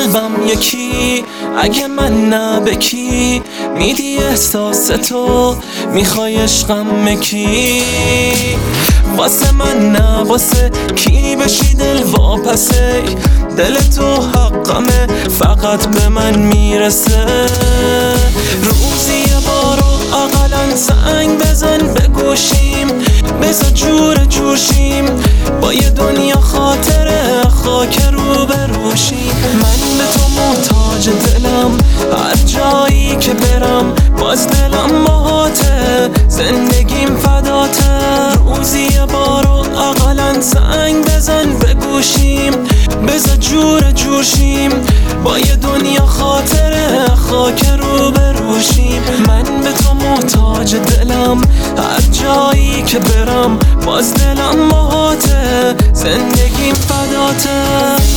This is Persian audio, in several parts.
قلبم یکی، اگه من نه به کی میدی احساس تو، میخوای عشقم مکی. واسه من نه واسه کی بشی دل واپسه، دل تو حقمه فقط به من میرسه. روزی یه بارو اقلن زنگ بزن به گوشیم، بذار جور جوشیم با یه دنیا خاطره خاک رو بروشیم. من به تو محتاج دلم، هر جایی که برم باز دلم باهاته، زندگیم فداته. روزی یه بارو اقلن زنگ بزن به گوشیم، بذار جور جوشیم با یه دنیا خاطره خاک رو بروشیم. من به تو محتاج دلم، هر جایی که برم باز دلم باهاته، زندگیم فداته.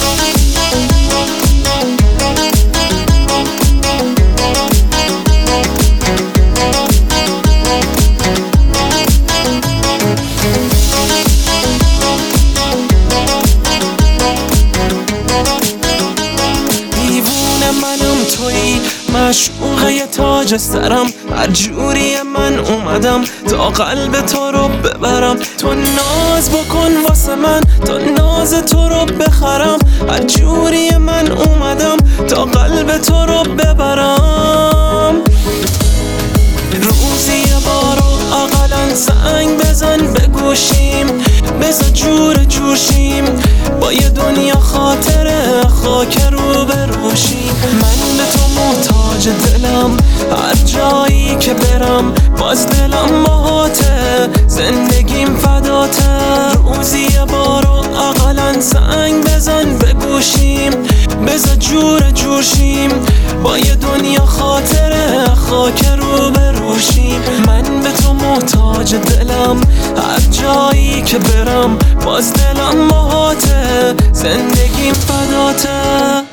مشعوق یه تاج سرم، هر جوری من اومدم تا قلب تو رو ببرم. تو ناز بکن واسه من تا ناز تو رو بخرم، هر جوری من اومدم تا قلب تو رو ببرم. روزی یه بارو اقلن زنگ بزن به گوشیم، بذار جور جوشیم با یه دنیا خاطره خاک رو بروشیم. من به تو محتاج دلم، هر جایی که برم باز دلم باهاته، زندگیم فداته. روزی یه بارو اقلن زنگ بزن به گوشیم، بذار جور جوشیم با یه دنیا خاطره خاک رو بروشیم. من به تو محتاج دلم، هر جایی که برم باز دلم باهاته، زندگیم فداته.